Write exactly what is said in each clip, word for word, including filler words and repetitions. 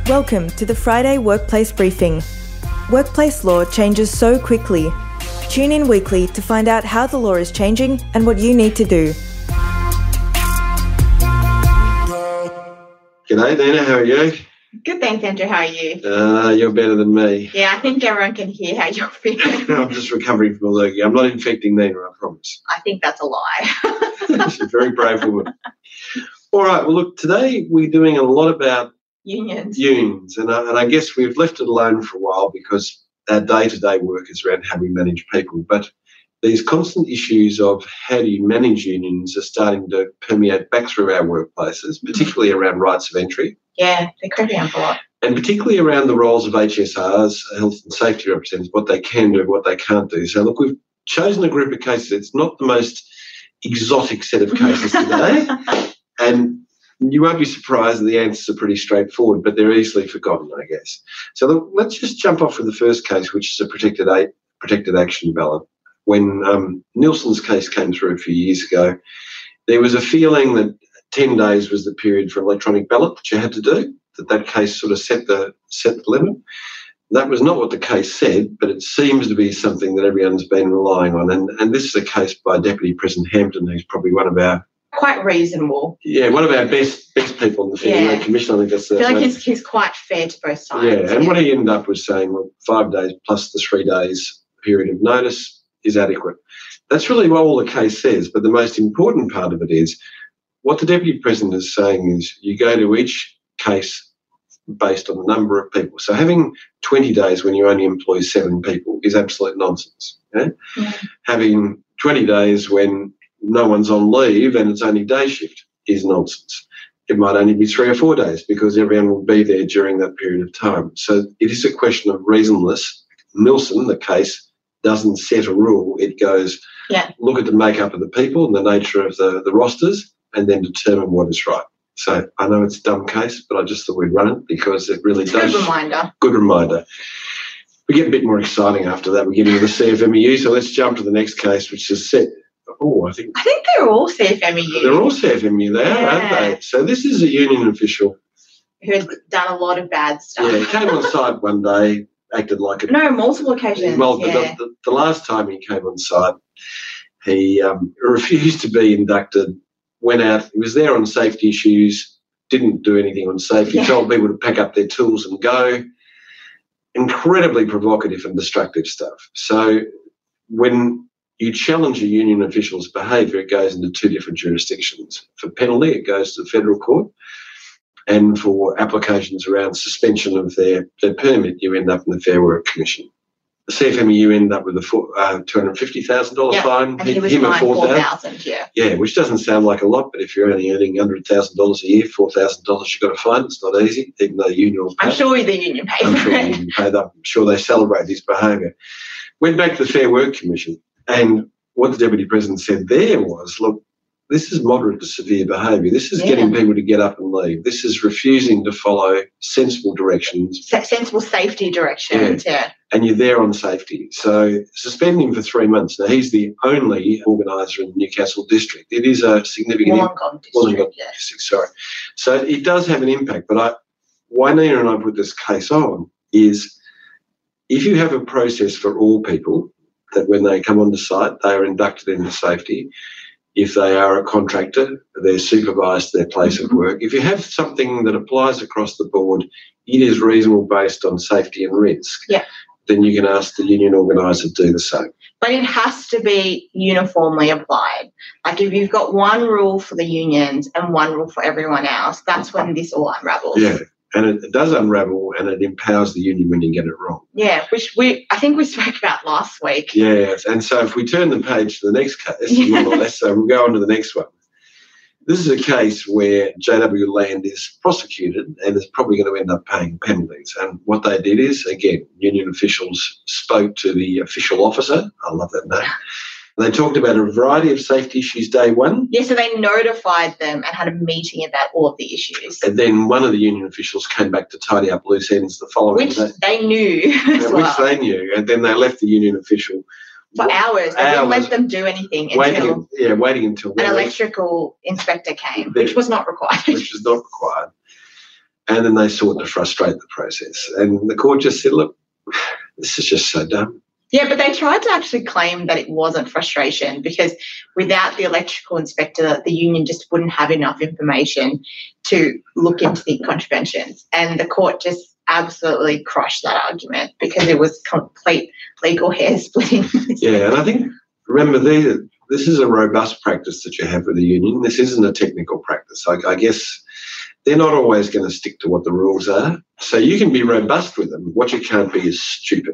Welcome to the Friday Workplace Briefing. Workplace law changes so quickly. Tune in weekly to find out how the law is changing and what you need to do. G'day, Nina. How are you? Good, thanks, Andrew. How are you? Uh, you're better than me. Yeah, I think everyone can hear how you're feeling. I'm just recovering from a lurgy. I'm not infecting Nina, I promise. I think that's a lie. She's a very brave woman. All right, well, look, today we're doing a lot about Unions. unions, and I, and I guess we've left it alone for a while because our day-to-day work is around how we manage people. But these constant issues of how do you manage unions are starting to permeate back through our workplaces, particularly around rights of entry. Yeah, they're creeping up a lot. And particularly around the roles of H S Rs, health and safety representatives, what they can do, what they can't do. So, look, we've chosen a group of cases. It's not the most exotic set of cases today. And you won't be surprised that the answers are pretty straightforward, but they're easily forgotten, I guess. So look, let's just jump off with the first case, which is a protected a- protected action ballot. When um, Nielsen's case came through a few years ago, there was a feeling that ten days was the period for electronic ballot that you had to do, that that case sort of set the set the limit. That was not what the case said, but it seems to be something that everyone's been relying on. And, and this is a case by Deputy President Hampton, who's probably one of our Quite reasonable. Yeah, one of our best best people in the Fair Yeah. Work Commission. I think that's the I feel like one. he's, he's quite fair to both sides. Yeah, and what he ended up was saying, well, five days plus the three days period of notice is adequate. That's really what all the case says, but the most important part of it is what the Deputy President is saying is you go to each case based on the number of people. So having twenty days when you only employ seven people is absolute nonsense. Okay? Yeah. Having twenty days when no one's on leave and it's only day shift is nonsense. It might only be three or four days because everyone will be there during that period of time. So it is a question of reasonableness. Nielsen, the case, doesn't set a rule. It goes, Yeah. look at the makeup of the people and the nature of the, the rosters and then determine what is right. So I know it's a dumb case, but I just thought we'd run it because it really does. Good reminder. Good reminder. We get a bit more exciting after that. We get into the C F M E U, so let's jump to the next case, which is set. Oh, I think I think they're all C F M E U. they're all C F M E U, they are, aren't Yeah. they? So this is a union official. Who has done a lot of bad stuff. Yeah, he came on site one day, acted like a No, multiple occasions. well, yeah. the, the, the last time he came on site, he um, refused to be inducted, went out, he was there on safety issues, didn't do anything on safety, Yeah. told people to pack up their tools and go. Incredibly provocative and destructive stuff. So when you challenge a union official's behaviour, it goes into two different jurisdictions. For penalty, it goes to the federal court, and for applications around suspension of their, their permit, you end up in the Fair Work Commission. The C F M E U end up with a four, uh, two hundred fifty thousand dollars Yeah, fine. And he was him a fined four four thousand thousand. Yeah. Yeah, which doesn't sound like a lot, but if you're only earning one hundred thousand dollars a year, four thousand dollars you've got to fine. It's not easy, even though the union will pay. I'm sure the union paid I'm for sure it. the union paid up. I'm sure they celebrate his behaviour. Went back to the Fair Work Commission, and what the Deputy President said there was, look, this is moderate to severe behaviour. This is Yeah. getting people to get up and leave. This is refusing to follow sensible directions, Se- Sensible safety directions. Yeah. and you're there on safety. So suspend him for three months. Now, he's the only organiser in the Newcastle district. It is a significant impact. Wollongong Wollongong district. Yeah. district, sorry. So it does have an impact, but I, why Nina and I put this case on is if you have a process for all people that when they come onto site, they are inducted into safety. If they are a contractor, they're supervised to their place Mm-hmm. of work. If you have something that applies across the board, it is reasonable based on safety and risk, Yeah. then you can ask the union organiser to do the same. But it has to be uniformly applied. Like if you've got one rule for the unions and one rule for everyone else, that's when this all unravels. Yeah, and it, it does unravel and it empowers the union when you get it wrong. Yeah, which we I think we spoke about last week. Yes, and so if we turn the page to the next case, more or less, so we'll go on to the next one. This is a case where J W Land is prosecuted and is probably going to end up paying penalties. And what they did is, again, union officials spoke to the official officer. I love that name. They talked about a variety of safety issues day one. Yeah, so they notified them and had a meeting about all of the issues, And then one of the union officials came back to tidy up loose ends the following which day. they knew as Which well. they knew. And then they left the union official For hours. They didn't Hours. let them do anything waiting, until yeah, waiting until an then, electrical inspector came, Then- which was not required. which is not required. and then they sought to frustrate the process. And the court just said, look, this is just so dumb. Yeah, but they tried to actually claim that it wasn't frustration because without the electrical inspector, the union just wouldn't have enough information to look into the contraventions. And the court just absolutely crushed that argument because it was complete legal hair splitting. Yeah, and I think, remember, the, this is a robust practice that you have with the union. This isn't a technical practice. I, I guess they're not always going to stick to what the rules are. So you can be robust with them. What you can't be is stupid.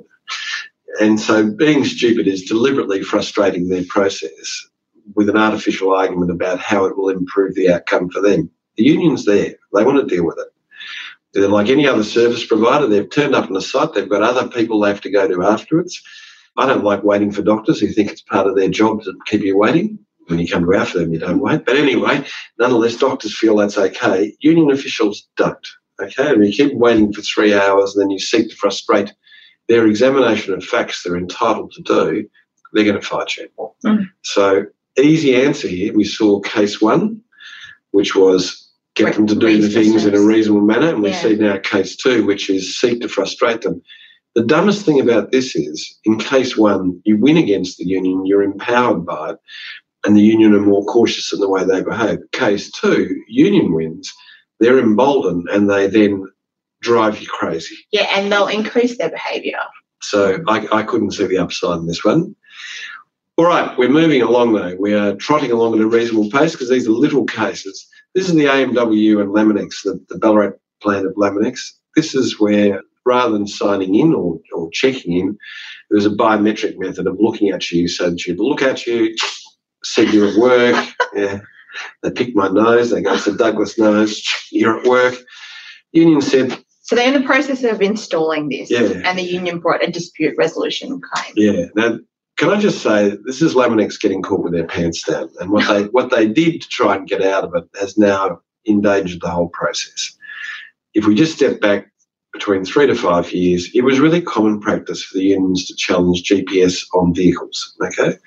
And so being stupid is deliberately frustrating their process with an artificial argument about how it will improve the outcome for them. The union's there. They want to deal with it. They're like any other service provider. They've turned up on a site. They've got other people they have to go to afterwards. I don't like waiting for doctors who think it's part of their job to keep you waiting. When you come to our firm, you don't wait. But anyway, nonetheless, doctors feel that's okay. Union officials don't, okay? And you keep waiting for three hours and then you seek to frustrate their examination of facts they're entitled to do, they're going to fight you. Mm. So easy answer here. We saw case one, which was get them to do the things in a reasonable manner, and we yeah. see now case two, which is seek to frustrate them. The dumbest thing about this is, in case one, you win against the union, you're empowered by it, and the union are more cautious in the way they behave. Case two, union wins, they're emboldened, and they then drive you crazy. Yeah, and they'll increase their behaviour. So I, I couldn't see the upside in this one. All right, we're moving along though. We are trotting along at a reasonable pace because these are little cases. This is the A M W and Laminex, the, the Ballarat plant of Laminex. This is where rather than signing in or, or checking in, there was a biometric method of looking at you so that you'd look at you, said you're at work. Yeah, they picked my nose. They go, it's a Douglas nose. You're at work. Union said, so they're in the process of installing this, yeah. and the union brought a dispute resolution claim. Yeah. Now, can I just say, this is Laminex getting caught with their pants down, and what they what they did to try and get out of it has now endangered the whole process. If we just step back between three to five years, it was really common practice for the unions to challenge G P S on vehicles, okay?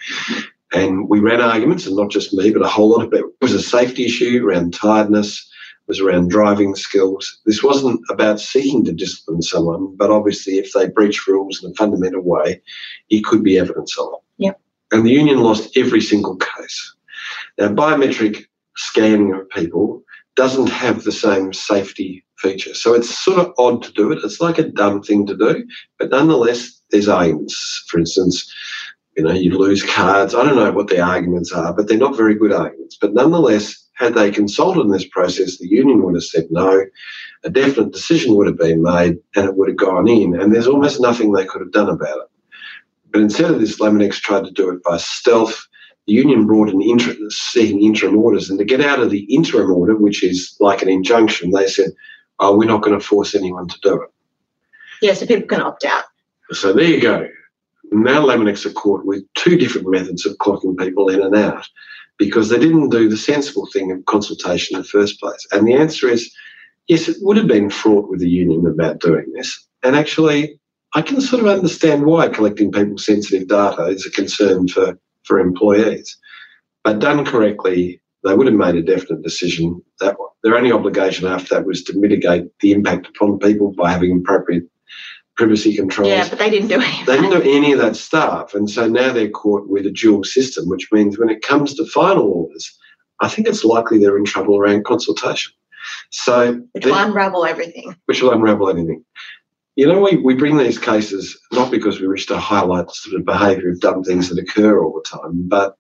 And we ran arguments, and not just me, but a whole lot of it. It was a safety issue around tiredness, was around driving skills. This wasn't about seeking to discipline someone, but obviously if they breach rules in a fundamental way, it could be evidence of it. Yep. And the union lost every single case. Now, biometric scanning of people doesn't have the same safety feature. So it's sort of odd to do it. It's like a dumb thing to do, but nonetheless, there's arguments. For instance, you know, you lose cards. I don't know what the arguments are, but they're not very good arguments. But nonetheless, had they consulted in this process, the union would have said no, a definite decision would have been made, and it would have gone in, and there's almost nothing they could have done about it. But instead of this, Laminex tried to do it by stealth. The union brought an inter- seeking interim orders, and to get out of the interim order, which is like an injunction, they said, oh, we're not going to force anyone to do it. Yeah, so people can opt out. So there you go. Now Laminex are caught with two different methods of clocking people in and out, because they didn't do the sensible thing of consultation in the first place. And the answer is, yes, it would have been fraught with the union about doing this. And actually, I can sort of understand why collecting people's sensitive data is a concern for, for employees. But done correctly, they would have made a definite decision. That their only obligation after that was to mitigate the impact upon people by having appropriate privacy controls. Yeah, but they didn't do any of They that. didn't do any of that stuff. And so now they're caught with a dual system, which means when it comes to final orders, I think it's likely they're in trouble around consultation. So Which will unravel everything. Which will unravel anything. You know, we, we bring these cases not because we wish to highlight the sort of behaviour of dumb things that occur all the time, but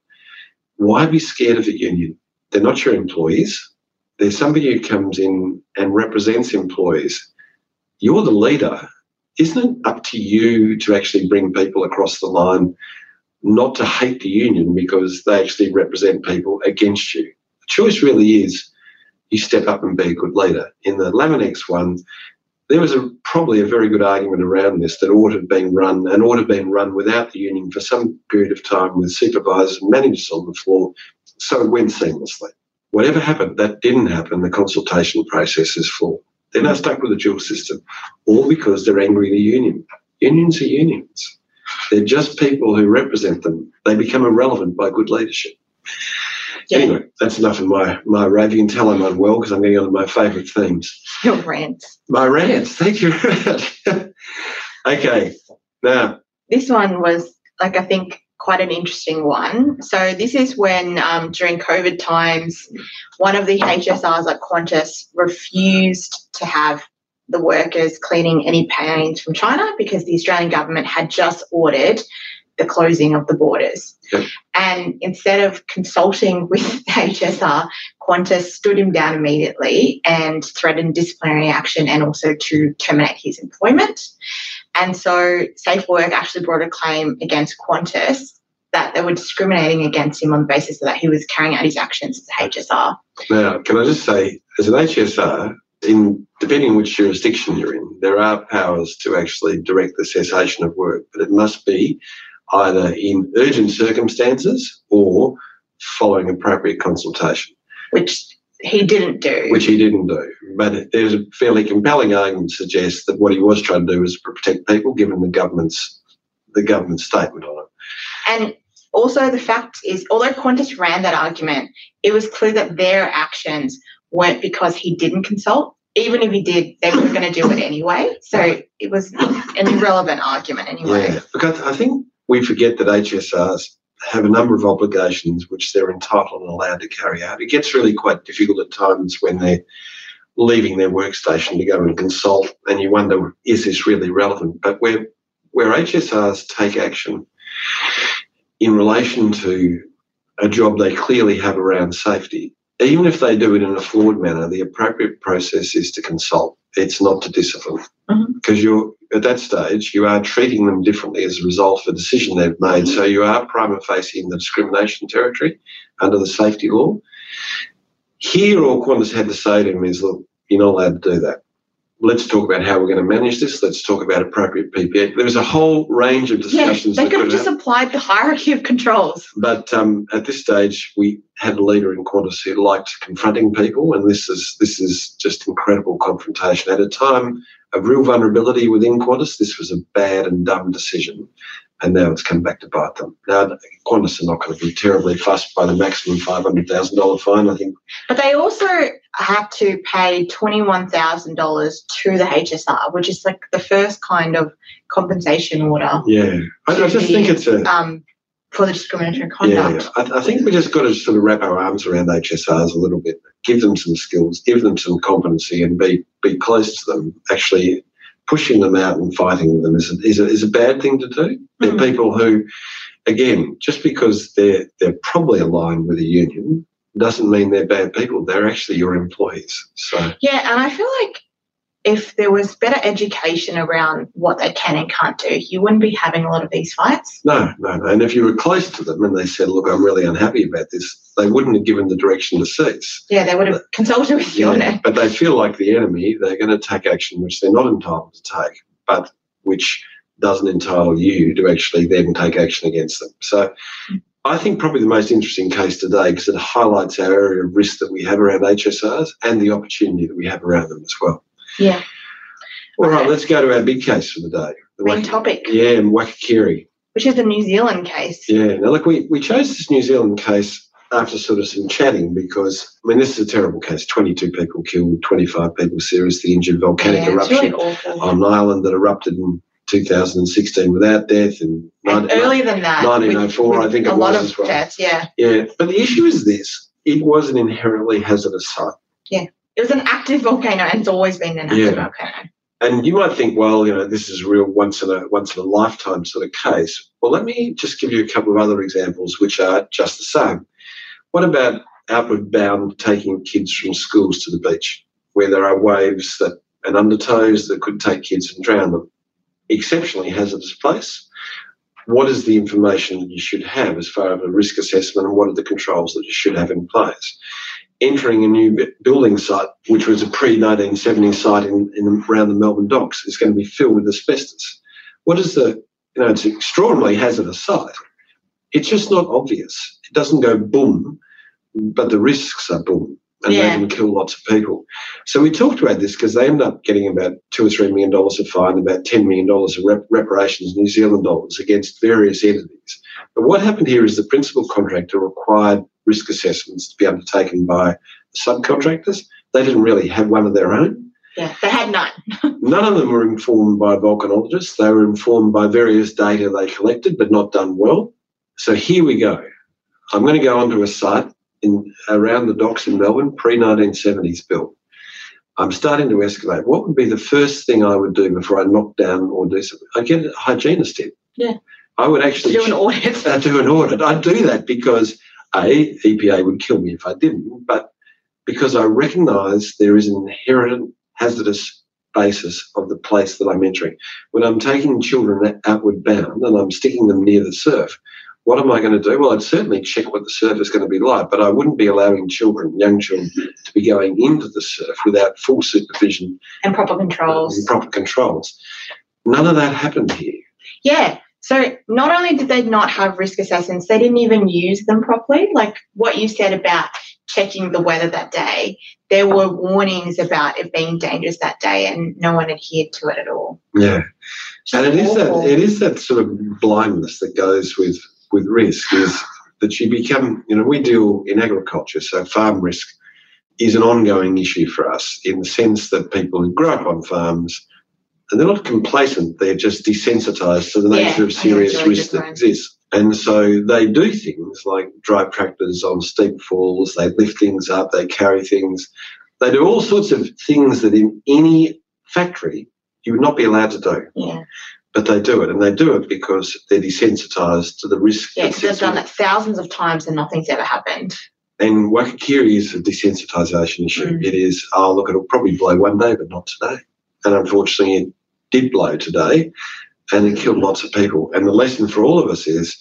why be scared of a union? They're not your employees. There's somebody who comes in and represents employees. You're the leader. Isn't it up to you to actually bring people across the line, not to hate the union because they actually represent people against you? The choice really is you step up and be a good leader. In the Laminex one, there was a, probably a very good argument around this that ought to have been run and ought to have been run without the union for some period of time with supervisors and managers on the floor, so it went seamlessly. Whatever happened, that didn't happen. The consultation process is flawed. They're now stuck with a dual system, all because they're angry at the union. Unions are unions. They're just people who represent them. They become irrelevant by good leadership. Yeah. Anyway, that's enough of my, my raving. You can tell I'm unwell because I'm getting on to my favourite themes. Your rants. My rants. Thank you. Okay. Now. This one was, like, I think quite an interesting one. So this is when um, during COVID times, one of the H S Rs like Qantas refused to have the workers cleaning any planes from China because the Australian government had just ordered the closing of the borders. Yep. And instead of consulting with H S R, Qantas stood him down immediately and threatened disciplinary action and also to terminate his employment. And so Safe Work actually brought a claim against Qantas that they were discriminating against him on the basis that he was carrying out his actions as a H S R. Now, can I just say, as an H S R, in depending on which jurisdiction you're in, there are powers to actually direct the cessation of work, but it must be either in urgent circumstances or following appropriate consultation. Which he didn't do. Which he didn't do. But there's a fairly compelling argument to suggest that what he was trying to do was protect people, given the government's the government's statement on it. And also the fact is, although Qantas ran that argument, it was clear that their actions weren't because he didn't consult. Even if he did, they were going to do it anyway. So it was an irrelevant argument anyway. Yeah, because I think we forget that H S Rs have a number of obligations which they're entitled and allowed to carry out. It gets really quite difficult at times when they're leaving their workstation to go and consult, and you wonder, is this really relevant? But where where H S Rs take action in relation to a job they clearly have around safety, even if they do it in a flawed manner, the appropriate process is to consult. It's not to discipline. Mm-hmm. Because you're at that stage, you are treating them differently as a result of a decision they've made. Mm-hmm. So you are prima facie in the discrimination territory under the safety law. Here, all Qantas had to say to him is, look, you're not allowed to do that. Let's talk about how we're going to manage this. Let's talk about appropriate P P E. There was a whole range of discussions. Yeah, they could have just applied the hierarchy of controls. But um, at this stage, we had a leader in Qantas who liked confronting people, and this is this is just incredible confrontation. At a time of real vulnerability within Qantas, this was a bad and dumb decision, and now it's come back to bite them. Now, Qantas are not going to be terribly fussed by the maximum five hundred thousand dollars fine, I think. But they also have to pay twenty-one thousand dollars to the H S R, which is like the first kind of compensation order. Yeah, I, I just the, think it's a... Um, for the discriminatory conduct. Yeah, I, I think we just got to sort of wrap our arms around H S Rs a little bit, give them some skills, give them some competency, and be be close to them. Actually, pushing them out and fighting with them is a, is a, is a bad thing to do. They're mm. people who, again, just because they're they're probably aligned with a union doesn't mean they're bad people. They're actually your employees. So yeah, and I feel like if there was better education around what they can and can't do, you wouldn't be having a lot of these fights. No, no, no. And if you were close to them and they said, look, I'm really unhappy about this, they wouldn't have given the direction to cease. Yeah, they would have but, consulted with you yeah, on it. But they feel like the enemy, they're going to take action which they're not entitled to take, but which doesn't entitle you to actually then take action against them. So I think probably the most interesting case today, because it highlights our area of risk that we have around H S Rs and the opportunity that we have around them as well. Yeah. All okay. right, let's go to our big case for the day. The Main Wak- topic. Yeah, and Wakakeri. Which is the New Zealand case. Yeah. Now, look, we, we chose this New Zealand case after sort of some chatting because, I mean, this is a terrible case. twenty-two people killed, twenty-five people seriously injured, volcanic yeah, eruption really awful. on an island that erupted in two thousand sixteen without death. And, and nineteen, earlier than that. nineteen oh four, with, with I think it was was. A lot of as well. deaths, yeah. Yeah, but the issue is this. It was an inherently hazardous site. Yeah. It was an active volcano, and it's always been an active yeah. volcano. And you might think, well, you know, this is a real once in a once in a lifetime sort of case. Well, let me just give you a couple of other examples which are just the same. What about outward bound taking kids from schools to the beach, where there are waves that and undertows that could take kids and drown them? Exceptionally hazardous place. What is the information that you should have as far as a risk assessment, and what are the controls that you should have in place? Entering a new building site, which was a pre nineteen seventy site in, in around the Melbourne docks, is going to be filled with asbestos. What is the, you know, it's an extraordinarily hazardous site. It's just not obvious. It doesn't go boom, but the risks are boom, and yeah. they can kill lots of people. So we talked about this because they end up getting about two or three million dollars of fine, about ten million dollars of rep- reparations, New Zealand dollars, against various entities. But what happened here is the principal contractor required risk assessments to be undertaken by subcontractors. They didn't really have one of their own. Yeah, they had none. None of them were informed by volcanologists. They were informed by various data they collected but not done well. So here we go. I'm going to go onto a site in around the docks in Melbourne, pre nineteen seventies built. I'm starting to escalate. What would be the first thing I would do before I knock down or do something? I'd get a hygienist in. Yeah. I would actually do an audit. Uh, do an audit. I'd do that because, A, E P A would kill me if I didn't, but because I recognise there is an inherent hazardous basis of the place that I'm entering. When I'm taking children outward bound and I'm sticking them near the surf, what am I going to do? Well, I'd certainly check what the surf is going to be like, but I wouldn't be allowing children, young children, to be going into the surf without full supervision and proper controls. And proper controls. None of that happened here. Yeah. So not only did they not have risk assessments, they didn't even use them properly. Like what you said about checking the weather that day, there were warnings about it being dangerous that day and no one adhered to it at all. Yeah. Just and it is awful. that it is that sort of blindness that goes with with risk, is that you become, you know, we deal in agriculture, so farm risk is an ongoing issue for us in the sense that people who grow up on farms, and they're not complacent, they're just desensitised to the nature Yeah, of serious really risk that different. exists. And so they do things like drive tractors on steep falls, they lift things up, they carry things. They do all sorts of things that in any factory you would not be allowed to do. Yeah. But they do it, and they do it because they're desensitised to the risk. Yeah, that because they've sits done with it thousands of times and nothing's ever happened. And Wakakiri is a desensitisation issue. Mm. It is, oh, look, it'll probably blow one day, but not today. And unfortunately, it did blow today, and it killed lots of people. And the lesson for all of us is,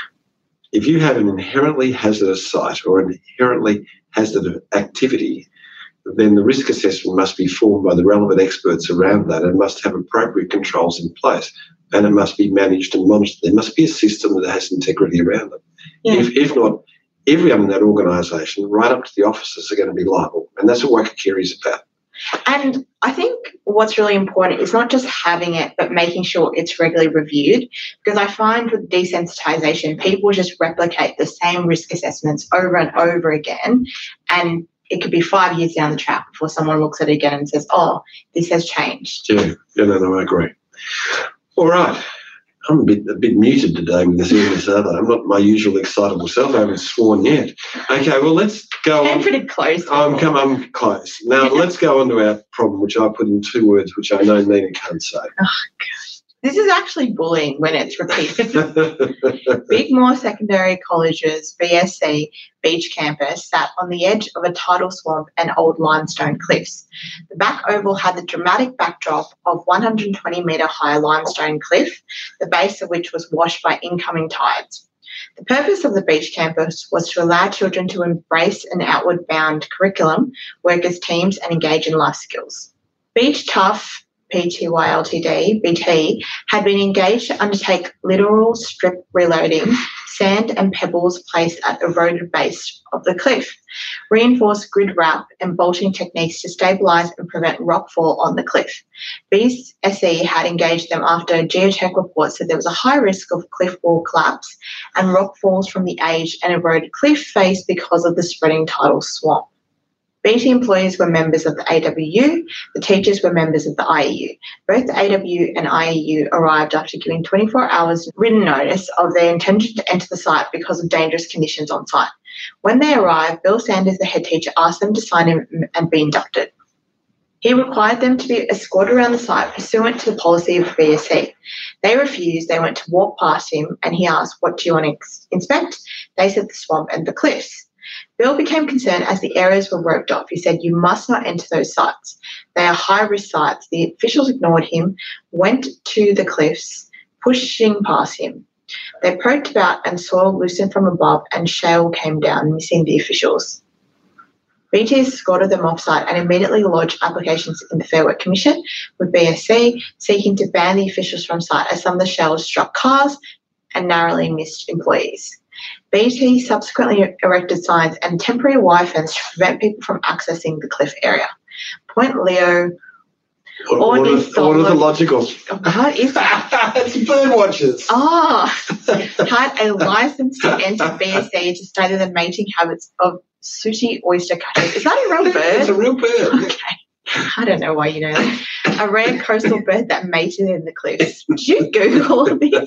if you have an inherently hazardous site or an inherently hazardous activity, then the risk assessment must be formed by the relevant experts around that and must have appropriate controls in place, and it must be managed and monitored. There must be a system that has integrity around it. Yeah. If, if not, everyone in that organisation, right up to the officers, are going to be liable, and that's what Wakakiri is about. And I think what's really important is not just having it, but making sure it's regularly reviewed. Because I find with desensitisation, people just replicate the same risk assessments over and over again, and it could be five years down the track before someone looks at it again and says, oh, this has changed. Yeah, yeah, no, no, I agree. All right. I'm a bit a bit muted today with this illness, aren't I? I'm not my usual excitable self. I haven't sworn yet. Okay, well, let's go I'm on. pretty close. I'm, come, I'm close. Now, let's go on to our problem, which I put in two words, which I know Nina can't say. Oh, God. This is actually bullying when it's repeated. Bigmore Secondary College's B S C beach campus sat on the edge of a tidal swamp and old limestone cliffs. The back oval had the dramatic backdrop of one hundred twenty metre high limestone cliff, the base of which was washed by incoming tides. The purpose of the beach campus was to allow children to embrace an outward bound curriculum, work as teams and engage in life skills. Beach Tough P T Y L T D, B T, had been engaged to undertake literal strip reloading, sand and pebbles placed at the eroded base of the cliff, reinforced grid wrap and bolting techniques to stabilise and prevent rockfall on the cliff. B S E had engaged them after geotech reports said there was a high risk of cliff wall collapse and rockfalls from the aged and eroded cliff face because of the spreading tidal swamp. B T employees were members of the A W U, the teachers were members of the I E U. Both the A W U and I E U arrived after giving twenty-four hours written notice of their intention to enter the site because of dangerous conditions on site. When they arrived, Bill Sanders, the head teacher, asked them to sign in and be inducted. He required them to be escorted around the site pursuant to the policy of B S C. They refused. They went to walk past him and he asked, "What do you want to ex- inspect?" They said the swamp and the cliffs. Bill became concerned as the areas were roped off. He said, "You must not enter those sites. They are high-risk sites." The officials ignored him, went to the cliffs, pushing past him. They poked about and soil loosened from above and shale came down, missing the officials. B T escorted them off-site and immediately lodged applications in the Fair Work Commission with B S C, seeking to ban the officials from site as some of the shells struck cars and narrowly missed employees. B T subsequently erected signs and temporary wire fence to prevent people from accessing the cliff area. Point Leo Ornithological. What is that? It's bird watchers. Oh, had a license to enter B S E to study the mating habits of sooty oyster catchers. Is that a real bird? It's a real bird. Okay. I don't know why you know that. A rare coastal bird that mated in the cliffs. Did you Google this?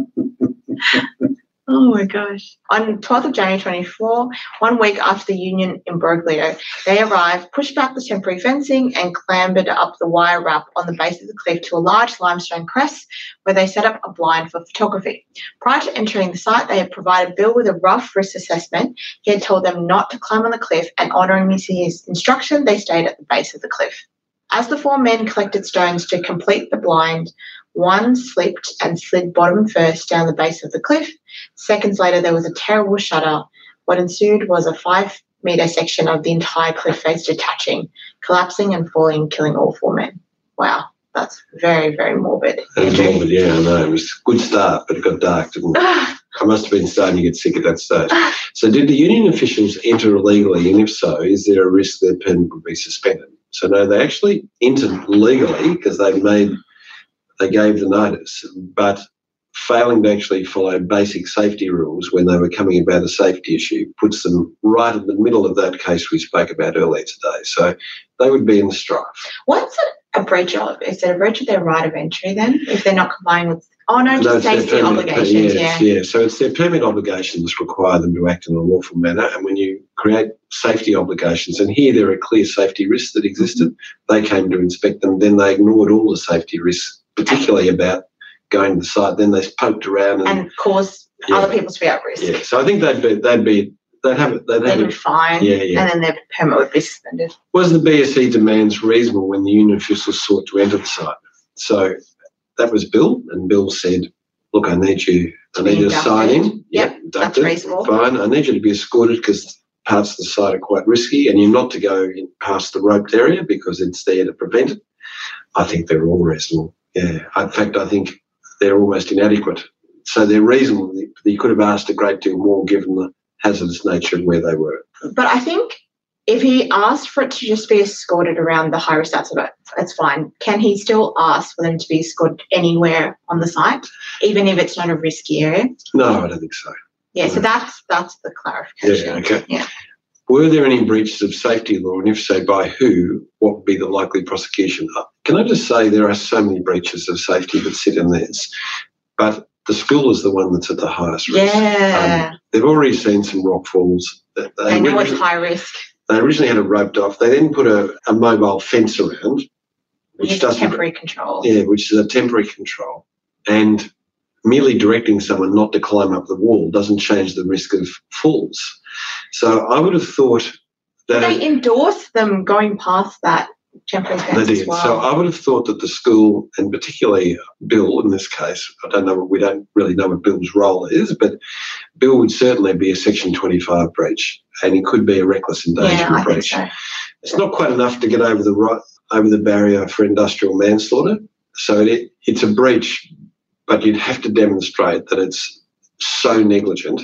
Oh my gosh. On twelfth of January twenty-four, one week after the Union imbroglio, they arrived, pushed back the temporary fencing and clambered up the wire wrap on the base of the cliff to a large limestone crest where they set up a blind for photography. Prior to entering the site, they had provided Bill with a rough risk assessment. He had told them not to climb on the cliff, and honouring his instruction, they stayed at the base of the cliff. As the four men collected stones to complete the blind, one slipped and slid bottom first down the base of the cliff. Seconds later, there was a terrible shudder. What ensued was a five-metre section of the entire cliff face detaching, collapsing and falling, killing all four men. Wow, that's very, very morbid. That's morbid, yeah, I know. It was a good start, but it got dark, didn't it? I must have been starting to get sick at that stage. So did the union officials enter illegally, and if so, is there a risk their permit would be suspended? So no, they actually entered legally because they made, they gave the notice, but failing to actually follow basic safety rules when they were coming about a safety issue puts them right in the middle of that case we spoke about earlier today. So they would be in the strife. What's it a breach of? Is it a breach of their right of entry then, if they're not complying with, oh no, just no, safety obligations, yes, yeah. Yeah, so it's their permit obligations require them to act in a lawful manner, and when you create safety obligations, and here there are clear safety risks that existed, they came to inspect them, then they ignored all the safety risks, particularly about going to the site, then they poked around and, and caused yeah. other people to be at risk. Yeah, so I think they'd be, they'd be, they'd have it, they'd have they'd it. be fined, yeah, yeah. and then their permit would be suspended. Was the B S E demands reasonable when the union officials sought to enter the site? So that was Bill, and Bill said, look, I need you, I need you to sign in. Yep, yep that's reasonable. Fine, I need you to be escorted because parts of the site are quite risky, and you're not to go in past the roped area because it's there to prevent it. I think they're all reasonable. Yeah, in fact, I think they're almost inadequate. So they're reasonable. You could have asked a great deal more given the hazardous nature of where they were. But I think if he asked for it to just be escorted around the high-risk sites of it, it's fine. Can he still ask for them to be escorted anywhere on the site, even if it's not a risky area? No, I don't think so. Yeah, no. So that's that's the clarification. Yeah, okay. Yeah. Were there any breaches of safety law, and if so, by who? What would be the likely prosecution? Can I just say there are so many breaches of safety that sit in this, but the school is the one that's at the highest risk. Yeah. Um, they've already seen some rock falls. They, they know it's high risk. They originally had it roped off. They then put a, a mobile fence around, which does temporary control. Yeah, which is a temporary control, and merely directing someone not to climb up the wall doesn't change the risk of falls. So I would have thought that they endorsed them going past that temporary fence. They did. As well. So I would have thought that the school, and particularly Bill in this case, I don't know, we don't really know what Bill's role is, but Bill would certainly be a Section twenty-five breach, and it could be a reckless endangerment yeah, I breach. Think so. It's not quite enough to get over the right, over the barrier for industrial manslaughter. So it, it's a breach, but you'd have to demonstrate that it's so negligent.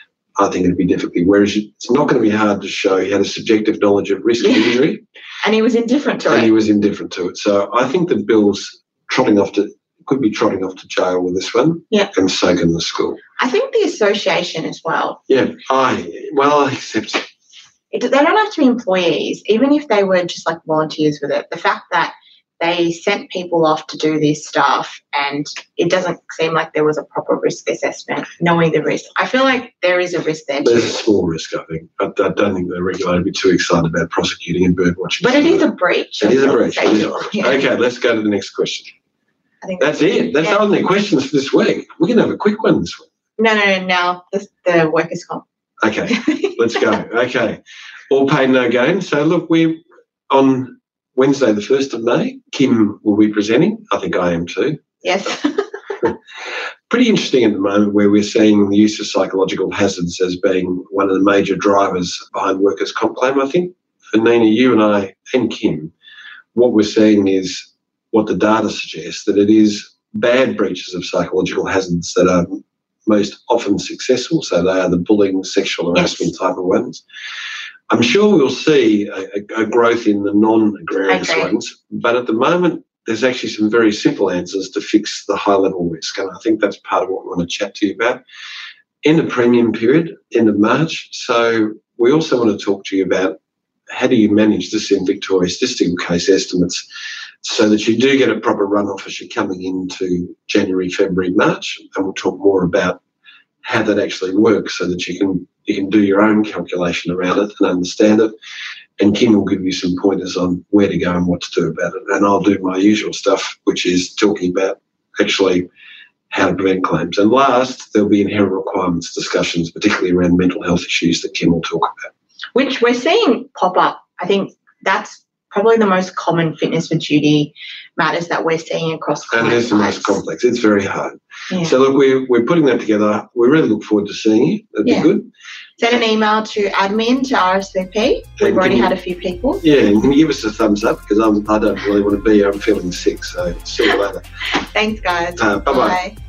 I think it'd be difficult. Whereas it's not going to be hard to show he had a subjective knowledge of risk of injury. And he was indifferent to and it. And he was indifferent to it. So I think that Bill's trotting off to, could be trotting off to jail with this one. Yeah. And so can the school. I think the association as well. Yeah. I, well, I accept it. They don't have to be employees, even if they were just like volunteers with it. The fact that they sent people off to do this stuff and it doesn't seem like there was a proper risk assessment, knowing the risk. I feel like there is a risk there too. There's a small risk, I think. I, I don't think the regulator would be too excited about prosecuting and bird watching. But it is a breach. It is a breach. It is a breach. Yeah. Okay, let's go to the next question. I think that's, that's it. That's yeah. only questions for this week. We're going to have a quick one this week. No, no, no. Now the, the workers' comp. Okay, let's go. Okay. All pain, no gain. So, look, we're on Wednesday, the first of May, Kim will be presenting. I think I am too. Yes. Pretty interesting at the moment where we're seeing the use of psychological hazards as being one of the major drivers behind workers' comp claim. I think, for Nina, you and I and Kim, what we're seeing is what the data suggests, that it is bad breaches of psychological hazards that are most often successful. So they are the bullying, sexual harassment yes. type of ones. I'm sure we'll see a, a growth in the non-agrarious Okay. ones, but at the moment, there's actually some very simple answers to fix the high-level risk, and I think that's part of what we want to chat to you about. End of premium period, end of March, so we also want to talk to you about how do you manage this in Victoria statistical case estimates so that you do get a proper runoff as you're coming into January, February, March, and we'll talk more about how that actually works so that you can you can do your own calculation around it and understand it. And Kim will give you some pointers on where to go and what to do about it. And I'll do my usual stuff, which is talking about actually how to prevent claims. And last, there'll be inherent requirements discussions, particularly around mental health issues that Kim will talk about. Which we're seeing pop up. I think that's probably the most common fitness for duty matters that we're seeing across And it is the most clients. complex. It's very hard. Yeah. So, look, we're, we're putting that together. We really look forward to seeing you. That'd Yeah. be good. Send an email to admin to R S V P. We've And already can had you- a few people. Yeah, and can you give us a thumbs up? Because I'm, I don't really want to be here. I'm feeling sick. So, see you later. Thanks, guys. Uh, bye-bye. Bye.